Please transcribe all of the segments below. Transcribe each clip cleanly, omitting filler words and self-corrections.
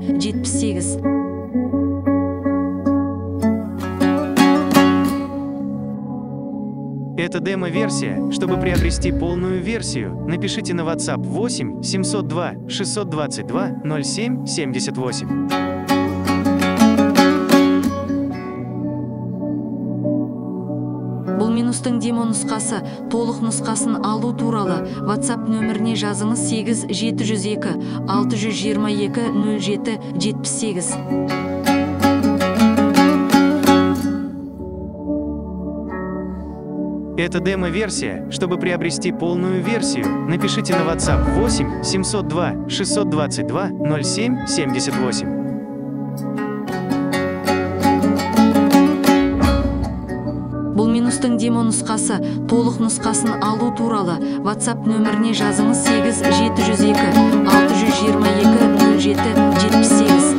77. Это демо-версия. Чтобы приобрести полную версию, напишите на WhatsApp 8 702 622 07 78. Бұл минустың демо нұсқасы. Толық нұсқасын алу туралы WhatsApp нөміріне жазыңыз 8 702 622 07 78. Это демо-версия. Чтобы приобрести полную версию, напишите на WhatsApp 8 702 622 07 78. Бұл минустың демо нұсқасы. Толық нұсқасын алу туралы WhatsApp нөміріне жазыңыз 8 702 622 07 78.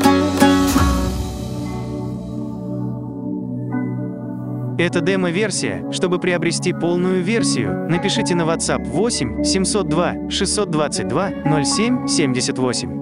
Это демо-версия. Чтобы приобрести полную версию, напишите на WhatsApp 8 702 622 07 78.